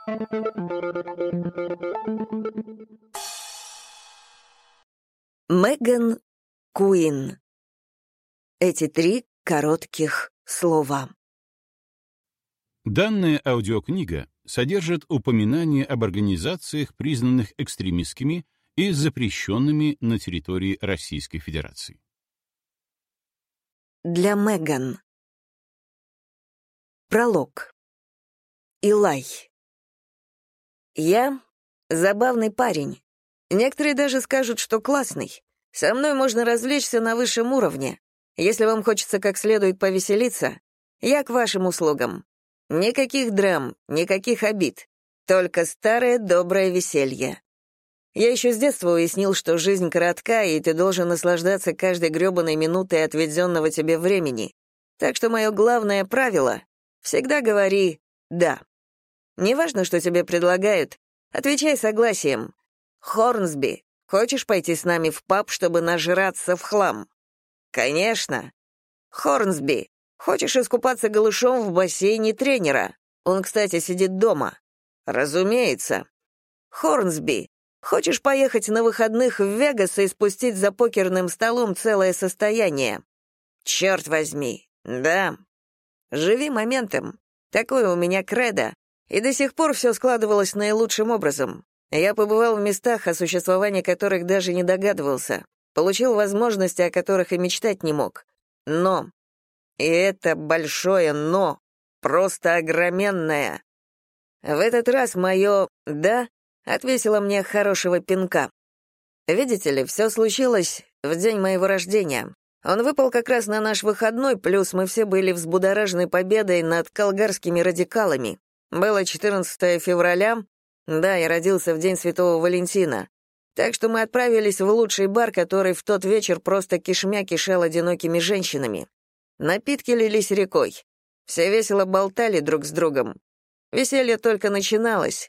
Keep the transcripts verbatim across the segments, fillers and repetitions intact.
Меган Куин. Эти три коротких слова. Данная аудиокнига содержит упоминания об организациях, признанных экстремистскими и запрещенными на территории Российской Федерации. Для Меган. Пролог. Илай. Я забавный парень. Некоторые даже скажут, что классный. Со мной можно развлечься на высшем уровне. Если вам хочется как следует повеселиться, я к вашим услугам. Никаких драм, никаких обид. Только старое доброе веселье. Я еще с детства уяснил, что жизнь коротка, и ты должен наслаждаться каждой гребаной минутой отведенного тебе времени. Так что мое главное правило — всегда говори «да». Неважно, что тебе предлагают, отвечай согласием. «Хорнсби, хочешь пойти с нами в паб, чтобы нажраться в хлам?» «Конечно». «Хорнсби, хочешь искупаться голышом в бассейне тренера? Он, кстати, сидит дома». «Разумеется». «Хорнсби, хочешь поехать на выходных в Вегас и спустить за покерным столом целое состояние?» «Черт возьми, да». «Живи моментом. Такое у меня кредо, и до сих пор все складывалось наилучшим образом. Я побывал в местах, о существовании которых даже не догадывался, получил возможности, о которых и мечтать не мог. Но, и это большое «но», просто огроменное. В этот раз мое «да» отвесило мне хорошего пинка. Видите ли, все случилось в день моего рождения. Он выпал как раз на наш выходной, плюс мы все были взбудоражены победой над колгарскими радикалами. Было четырнадцатое февраля, да, я родился в день Святого Валентина, так что мы отправились в лучший бар, который в тот вечер просто кишмя кишел одинокими женщинами. Напитки лились рекой. Все весело болтали друг с другом. Веселье только начиналось.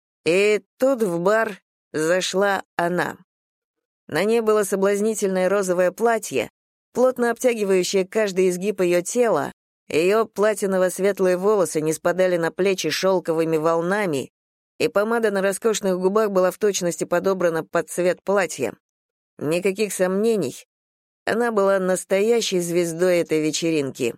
И тут в бар зашла она. На ней было соблазнительное розовое платье, плотно обтягивающее каждый изгиб ее тела, ее платиново-светлые волосы не спадали на плечи шелковыми волнами, и помада на роскошных губах была в точности подобрана под цвет платья. Никаких сомнений, она была настоящей звездой этой вечеринки.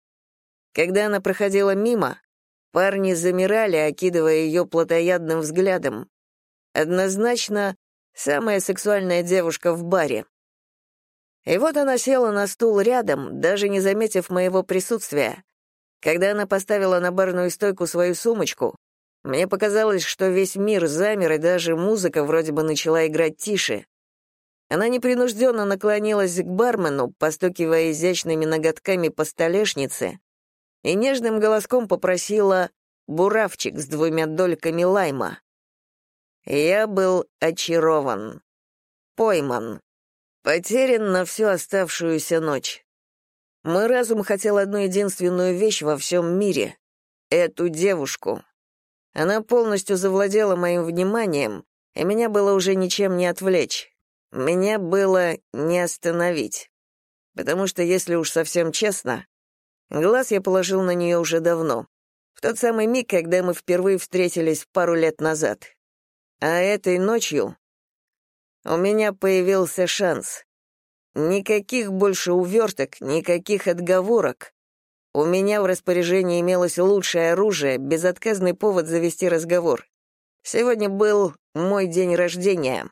Когда она проходила мимо, парни замирали, окидывая ее плотоядным взглядом. Однозначно, самая сексуальная девушка в баре. И вот она села на стул рядом, даже не заметив моего присутствия. Когда она поставила на барную стойку свою сумочку, мне показалось, что весь мир замер, и даже музыка вроде бы начала играть тише. Она непринужденно наклонилась к бармену, постукивая изящными ноготками по столешнице, и нежным голоском попросила буравчик с двумя дольками лайма. Я был очарован, пойман, потерян на всю оставшуюся ночь. Мой разум хотел одну единственную вещь во всем мире — эту девушку. Она полностью завладела моим вниманием, и меня было уже ничем не отвлечь. Меня было не остановить. Потому что, если уж совсем честно, глаз я положил на нее уже давно, в тот самый миг, когда мы впервые встретились пару лет назад. А этой ночью у меня появился шанс. Никаких больше уверток, никаких отговорок. У меня в распоряжении имелось лучшее оружие, безотказный повод завести разговор. Сегодня был мой день рождения.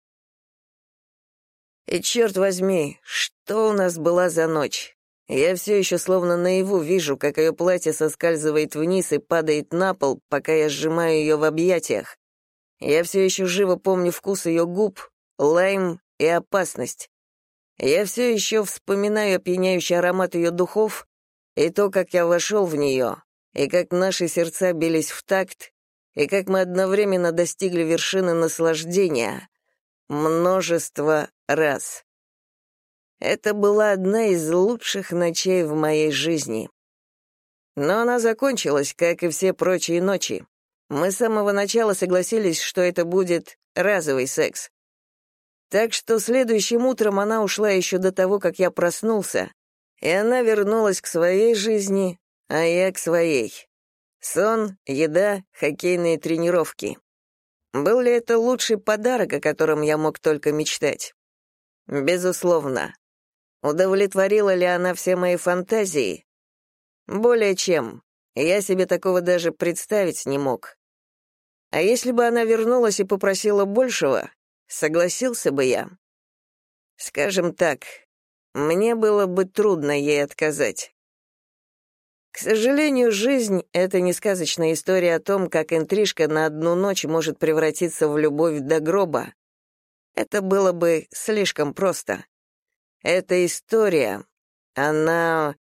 И черт возьми, что у нас была за ночь? Я все еще словно наяву вижу, как ее платье соскальзывает вниз и падает на пол, пока я сжимаю ее в объятиях. Я все еще живо помню вкус ее губ, лайм и опасность. Я все еще вспоминаю опьяняющий аромат ее духов и то, как я вошел в нее, и как наши сердца бились в такт, и как мы одновременно достигли вершины наслаждения множество раз. Это была одна из лучших ночей в моей жизни. Но она закончилась, как и все прочие ночи. Мы с самого начала согласились, что это будет разовый секс. Так что следующим утром она ушла еще до того, как я проснулся, и она вернулась к своей жизни, а я к своей. Сон, еда, хоккейные тренировки. Был ли это лучший подарок, о котором я мог только мечтать? Безусловно. Удовлетворила ли она все мои фантазии? Более чем. Я себе такого даже представить не мог. А если бы она вернулась и попросила большего, согласился бы я. Скажем так, мне было бы трудно ей отказать. К сожалению, жизнь — это не сказочная история о том, как интрижка на одну ночь может превратиться в любовь до гроба. Это было бы слишком просто. Эта история, она,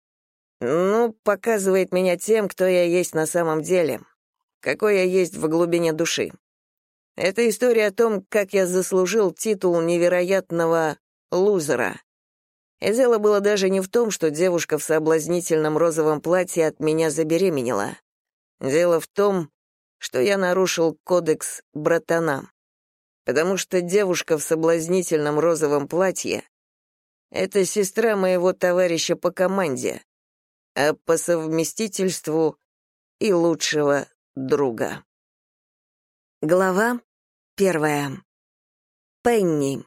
ну, показывает меня тем, кто я есть на самом деле, какой я есть в глубине души. Это история о том, как я заслужил титул невероятного лузера. И дело было даже не в том, что девушка в соблазнительном розовом платье от меня забеременела. Дело в том, что я нарушил кодекс братана. Потому что девушка в соблазнительном розовом платье — это сестра моего товарища по команде, а по совместительству и лучшего друга. Глава первая. Пенни.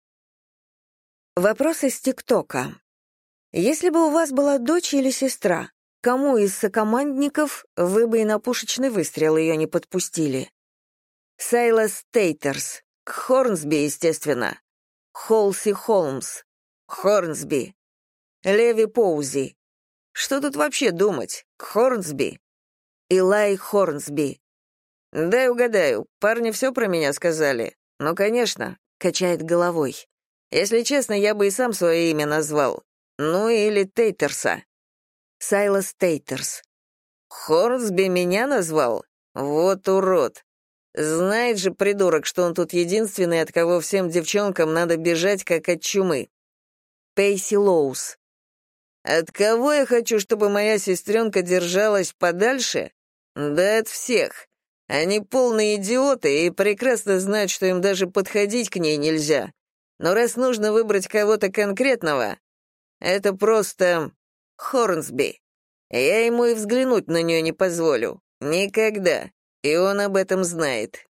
Вопрос из ТикТока. Если бы у вас была дочь или сестра, кому из сокомандников вы бы и на пушечный выстрел ее не подпустили? Сайлас Тейтерс. К Хорнсби, естественно. Холси Холмс. Хорнсби. Леви Поузи. Что тут вообще думать? К Хорнсби. Илай Хорнсби. Дай угадаю, парни все про меня сказали. Ну, конечно, качает головой. Если честно, я бы и сам свое имя назвал. Ну, или Тейтерса. Сайлас Тейтерс. Хорнсби меня назвал? Вот урод. Знает же, придурок, что он тут единственный, от кого всем девчонкам надо бежать, как от чумы. Пейси Лоус. От кого я хочу, чтобы моя сестренка держалась подальше? Да от всех. Они полные идиоты и прекрасно знают, что им даже подходить к ней нельзя. Но раз нужно выбрать кого-то конкретного, это просто Хорнсби. Я ему и взглянуть на нее не позволю. Никогда. И он об этом знает.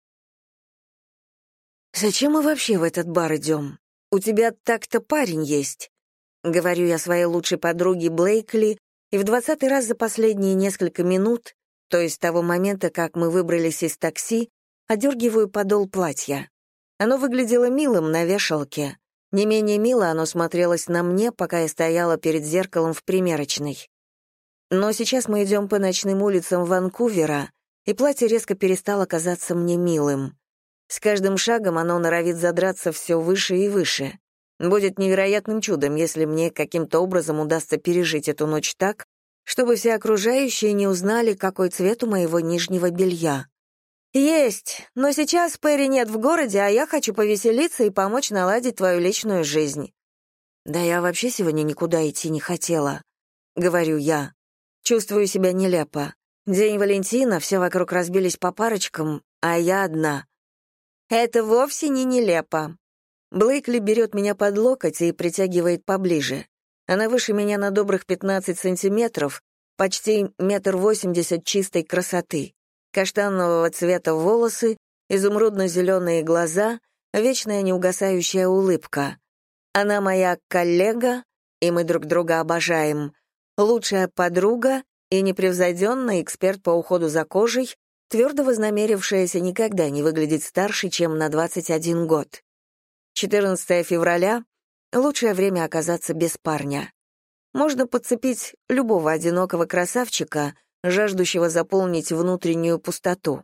«Зачем мы вообще в этот бар идем? У тебя так-то парень есть», — говорю я своей лучшей подруге Блейкли, и в двадцатый раз за последние несколько минут, то есть с того момента, как мы выбрались из такси, одергиваю подол платья. Оно выглядело милым на вешалке. Не менее мило оно смотрелось на мне, пока я стояла перед зеркалом в примерочной. Но сейчас мы идем по ночным улицам Ванкувера, и платье резко перестало казаться мне милым. С каждым шагом оно норовит задраться все выше и выше. Будет невероятным чудом, если мне каким-то образом удастся пережить эту ночь так, чтобы все окружающие не узнали, какой цвет у моего нижнего белья. «Есть, но сейчас Перри нет в городе, а я хочу повеселиться и помочь наладить твою личную жизнь». «Да я вообще сегодня никуда идти не хотела», — говорю я. Чувствую себя нелепо. День Валентина, все вокруг разбились по парочкам, а я одна. «Это вовсе не нелепо». Блейкли берет меня под локоть и притягивает поближе. Она выше меня на добрых пятнадцать сантиметров, почти метр восемьдесят чистой красоты. Каштанового цвета волосы, изумрудно-зеленые глаза, вечная неугасающая улыбка. Она моя коллега, и мы друг друга обожаем, лучшая подруга и непревзойденный эксперт по уходу за кожей, твердо вознамерившаяся никогда не выглядеть старше, чем на двадцать один год. четырнадцатого февраля — лучшее время оказаться без парня. Можно подцепить любого одинокого красавчика, жаждущего заполнить внутреннюю пустоту.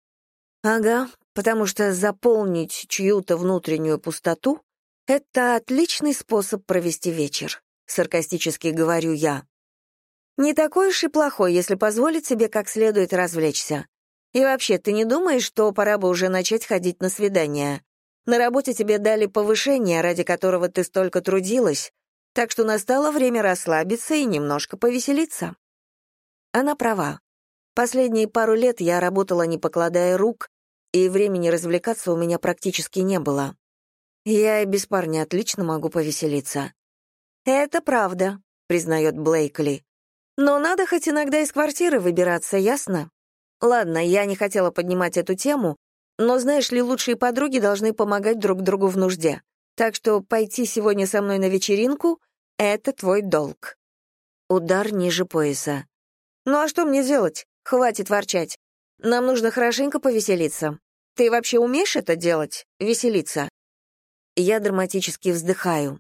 Ага, потому что заполнить чью-то внутреннюю пустоту — это отличный способ провести вечер, саркастически говорю я. Не такой уж и плохой, если позволить себе как следует развлечься. И вообще, ты не думаешь, что пора бы уже начать ходить на свидания? На работе тебе дали повышение, ради которого ты столько трудилась, так что настало время расслабиться и немножко повеселиться. Она права. Последние пару лет я работала, не покладая рук, и времени развлекаться у меня практически не было. Я и без парня отлично могу повеселиться. «Это правда», — признает Блейкли. Но надо хоть иногда из квартиры выбираться, ясно? Ладно, я не хотела поднимать эту тему, но, знаешь ли, лучшие подруги должны помогать друг другу в нужде. Так что пойти сегодня со мной на вечеринку — это твой долг. Удар ниже пояса. Ну а что мне делать? Хватит ворчать. Нам нужно хорошенько повеселиться. Ты вообще умеешь это делать? Веселиться? Я драматически вздыхаю.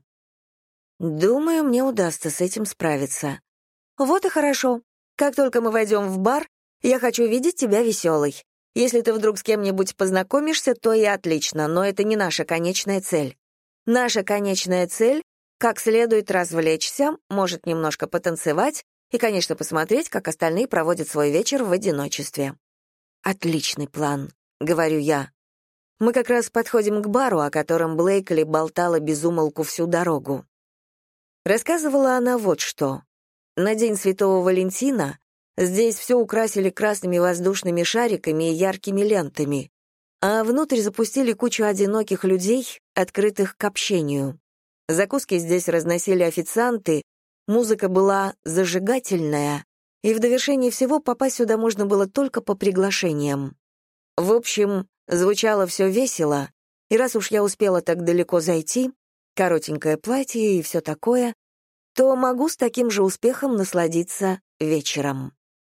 Думаю, мне удастся с этим справиться. Вот и хорошо. Как только мы войдем в бар, я хочу видеть тебя веселой. Если ты вдруг с кем-нибудь познакомишься, то и отлично, но это не наша конечная цель. Наша конечная цель — как следует развлечься, может немножко потанцевать и, конечно, посмотреть, как остальные проводят свой вечер в одиночестве. «Отличный план», — говорю я. Мы как раз подходим к бару, о котором Блейкли болтала без умолку всю дорогу. Рассказывала она вот что. На День Святого Валентина здесь все украсили красными воздушными шариками и яркими лентами, а внутрь запустили кучу одиноких людей, открытых к общению. Закуски здесь разносили официанты, музыка была зажигательная, и в довершение всего попасть сюда можно было только по приглашениям. В общем, звучало все весело, и раз уж я успела так далеко зайти, коротенькое платье и все такое, то могу с таким же успехом насладиться вечером.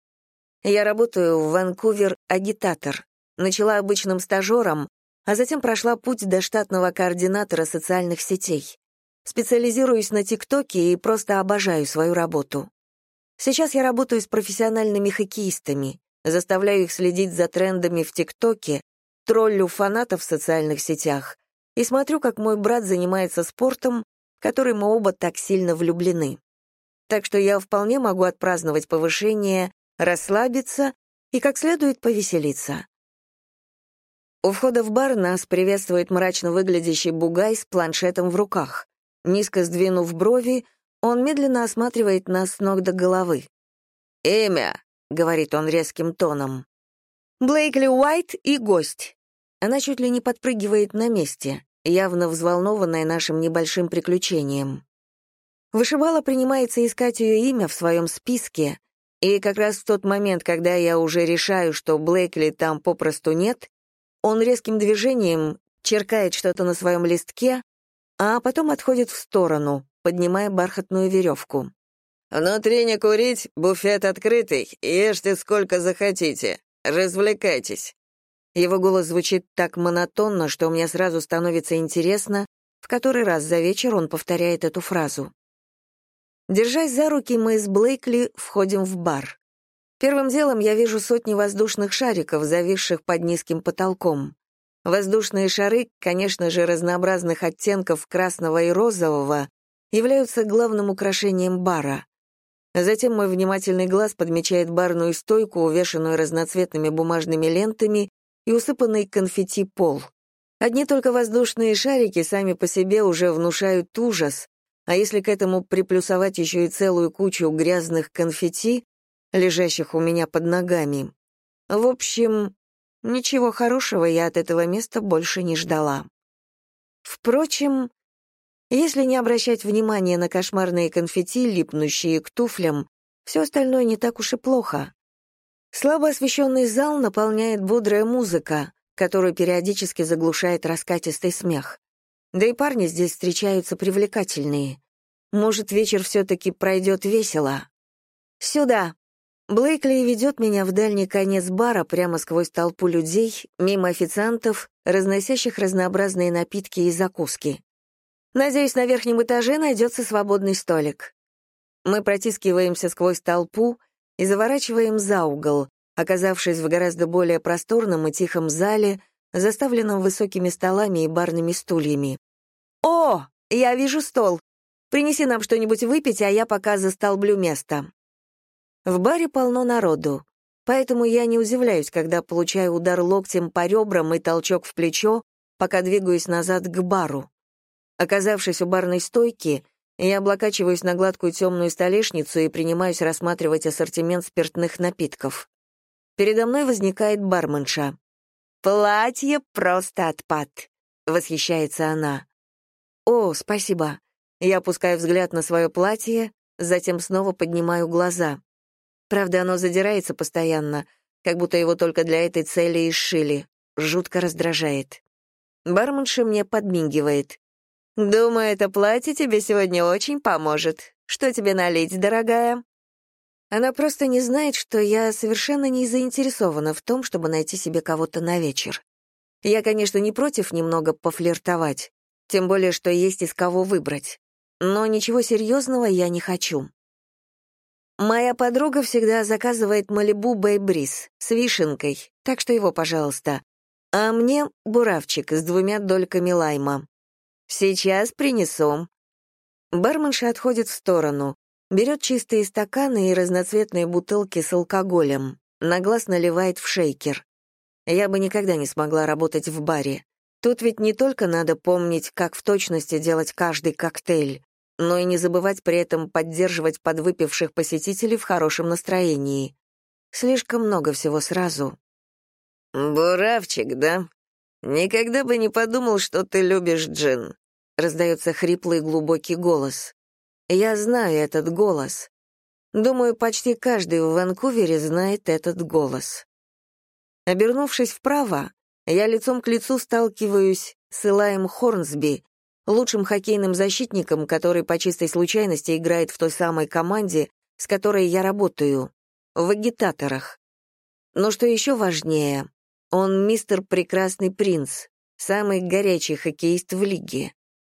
Я работаю в Ванкувер агитатор. Начала обычным стажером, а затем прошла путь до штатного координатора социальных сетей. Специализируюсь на ТикТоке и просто обожаю свою работу. Сейчас я работаю с профессиональными хоккеистами, заставляю их следить за трендами в ТикТоке, троллю фанатов в социальных сетях и смотрю, как мой брат занимается спортом, в который мы оба так сильно влюблены. Так что я вполне могу отпраздновать повышение, расслабиться и как следует повеселиться. У входа в бар нас приветствует мрачно выглядящий бугай с планшетом в руках. Низко сдвинув брови, он медленно осматривает нас с ног до головы. «Имя», — говорит он резким тоном. «Блейкли Уайт и гость». Она чуть ли не подпрыгивает на месте, явно взволнованная нашим небольшим приключением. Вышибала принимается искать ее имя в своем списке, и как раз в тот момент, когда я уже решаю, что Блейкли там попросту нет, он резким движением черкает что-то на своем листке, а потом отходит в сторону, поднимая бархатную веревку. «Внутри не курить, буфет открытый, ешьте сколько захотите, развлекайтесь». Его голос звучит так монотонно, что мне сразу становится интересно, в который раз за вечер он повторяет эту фразу. Держась за руки, мы с Блейкли входим в бар. Первым делом я вижу сотни воздушных шариков, зависших под низким потолком. Воздушные шары, конечно же, разнообразных оттенков красного и розового, являются главным украшением бара. Затем мой внимательный глаз подмечает барную стойку, увешанную разноцветными бумажными лентами и усыпанный конфетти пол. Одни только воздушные шарики сами по себе уже внушают ужас, а если к этому приплюсовать еще и целую кучу грязных конфетти, лежащих у меня под ногами. В общем, ничего хорошего я от этого места больше не ждала. Впрочем, если не обращать внимания на кошмарные конфетти, липнущие к туфлям, все остальное не так уж и плохо. Слабо освещенный зал наполняет бодрая музыка, которую периодически заглушает раскатистый смех. Да и парни здесь встречаются привлекательные. Может, вечер все-таки пройдет весело. «Сюда!» Блейкли ведет меня в дальний конец бара прямо сквозь толпу людей, мимо официантов, разносящих разнообразные напитки и закуски. «Надеюсь, на верхнем этаже найдется свободный столик». Мы протискиваемся сквозь толпу и заворачиваем за угол, оказавшись в гораздо более просторном и тихом зале, заставленном высокими столами и барными стульями. «О, я вижу стол. Принеси нам что-нибудь выпить, а я пока застолблю место». В баре полно народу, поэтому я не удивляюсь, когда получаю удар локтем по ребрам и толчок в плечо, пока двигаюсь назад к бару. Оказавшись у барной стойки, я облокачиваюсь на гладкую темную столешницу и принимаюсь рассматривать ассортимент спиртных напитков. Передо мной возникает барменша. «Платье просто отпад», — восхищается она. «О, спасибо». Я опускаю взгляд на свое платье, затем снова поднимаю глаза. Правда, оно задирается постоянно, как будто его только для этой цели и сшили. Жутко раздражает. Барменша мне подмигивает. «Думаю, это платье тебе сегодня очень поможет. Что тебе налить, дорогая?» Она просто не знает, что я совершенно не заинтересована в том, чтобы найти себе кого-то на вечер. Я, конечно, не против немного пофлиртовать, тем более, что есть из кого выбрать. Но ничего серьезного я не хочу. Моя подруга всегда заказывает Малибу Бэй Бриз с вишенкой, так что его, пожалуйста. А мне буравчик с двумя дольками лайма. Сейчас принесу. Барменша отходит в сторону, берет чистые стаканы и разноцветные бутылки с алкоголем, на глаз наливает в шейкер. Я бы никогда не смогла работать в баре. Тут ведь не только надо помнить, как в точности делать каждый коктейль, но и не забывать при этом поддерживать подвыпивших посетителей в хорошем настроении. Слишком много всего сразу. «Буравчик, да? Никогда бы не подумал, что ты любишь джин», — раздается хриплый глубокий голос. Я знаю этот голос. Думаю, почти каждый в Ванкувере знает этот голос. Обернувшись вправо, я лицом к лицу сталкиваюсь с Элаем Хорнсби, лучшим хоккейным защитником, который по чистой случайности играет в той самой команде, с которой я работаю, в агитаторах. Но что еще важнее, он мистер Прекрасный принц, самый горячий хоккеист в лиге.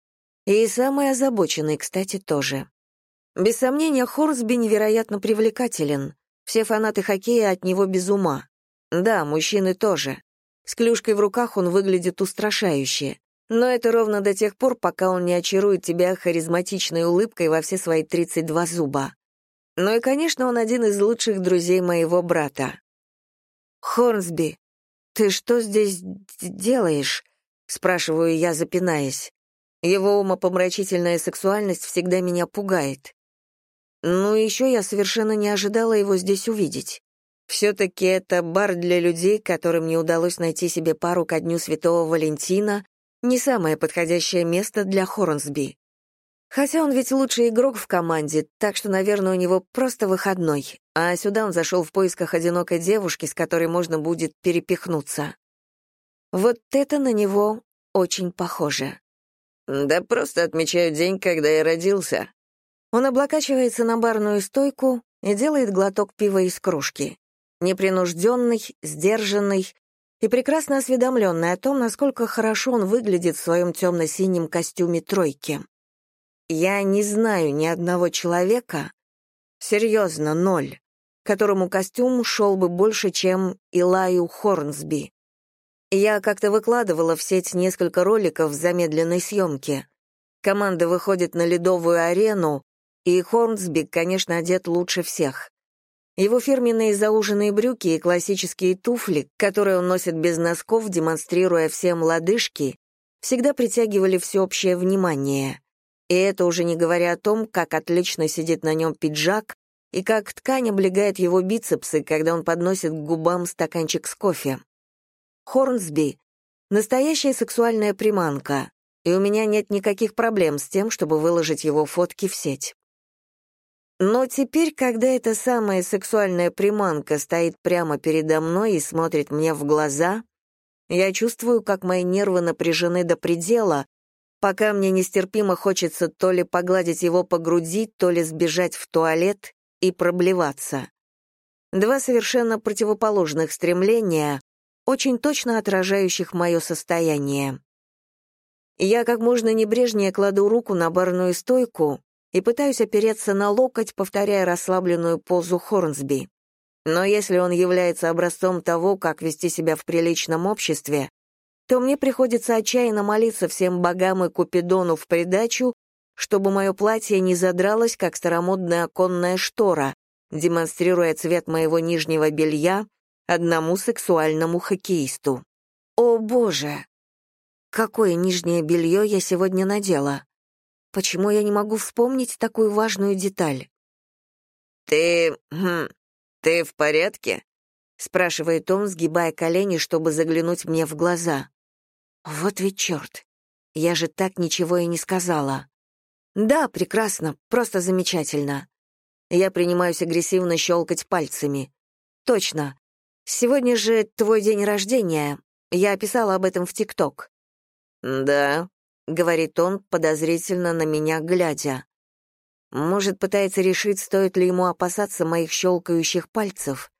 И самый озабоченный, кстати, тоже. Без сомнения, Хорнсби невероятно привлекателен. Все фанаты хоккея от него без ума. Да, мужчины тоже. С клюшкой в руках он выглядит устрашающе. Но это ровно до тех пор, пока он не очарует тебя харизматичной улыбкой во все свои тридцать два зуба. Ну и, конечно, он один из лучших друзей моего брата. «Хорнсби, ты что здесь делаешь?» — спрашиваю я, запинаясь. Его умопомрачительная сексуальность всегда меня пугает. Ну, еще я совершенно не ожидала его здесь увидеть. Все-таки это бар для людей, которым не удалось найти себе пару ко дню Святого Валентина, не самое подходящее место для Хорнсби. Хотя он ведь лучший игрок в команде, так что, наверное, у него просто выходной, а сюда он зашел в поисках одинокой девушки, с которой можно будет перепихнуться. Вот это на него очень похоже. «Да просто отмечаю день, когда я родился». Он облокачивается на барную стойку и делает глоток пива из кружки. Непринужденный, сдержанный и прекрасно осведомленный о том, насколько хорошо он выглядит в своем темно-синем костюме тройки. Я не знаю ни одного человека, серьезно, ноль, которому костюм шел бы больше, чем Элаю Хорнсби. Я как-то выкладывала в сеть несколько роликов в замедленной съемке. Команда выходит на ледовую арену, и Хорнсби, конечно, одет лучше всех. Его фирменные зауженные брюки и классические туфли, которые он носит без носков, демонстрируя всем лодыжки, всегда притягивали всеобщее внимание. И это уже не говоря о том, как отлично сидит на нем пиджак и как ткань облегает его бицепсы, когда он подносит к губам стаканчик с кофе. Хорнсби — настоящая сексуальная приманка, и у меня нет никаких проблем с тем, чтобы выложить его фотки в сеть. Но теперь, когда эта самая сексуальная приманка стоит прямо передо мной и смотрит мне в глаза, я чувствую, как мои нервы напряжены до предела, пока мне нестерпимо хочется то ли погладить его по груди, то ли сбежать в туалет и проблеваться. Два совершенно противоположных стремления, очень точно отражающих мое состояние. Я как можно небрежнее кладу руку на барную стойку и пытаюсь опереться на локоть, повторяя расслабленную позу Хорнсби. Но если он является образцом того, как вести себя в приличном обществе, то мне приходится отчаянно молиться всем богам и Купидону в придачу, чтобы мое платье не задралось, как старомодная оконная штора, демонстрируя цвет моего нижнего белья одному сексуальному хоккеисту. О, Боже! Какое нижнее белье я сегодня надела? Почему я не могу вспомнить такую важную деталь? «Ты... Хм, ты в порядке?» — спрашивает он, сгибая колени, чтобы заглянуть мне в глаза. Вот ведь черт! Я же так ничего и не сказала. «Да, прекрасно, просто замечательно», Я принимаюсь агрессивно щелкать пальцами. «Точно. Сегодня же твой день рождения. Я писала об этом в ТикТок». «Да», — говорит он, подозрительно на меня глядя. Может, пытается решить, стоит ли ему опасаться моих щелкающих пальцев.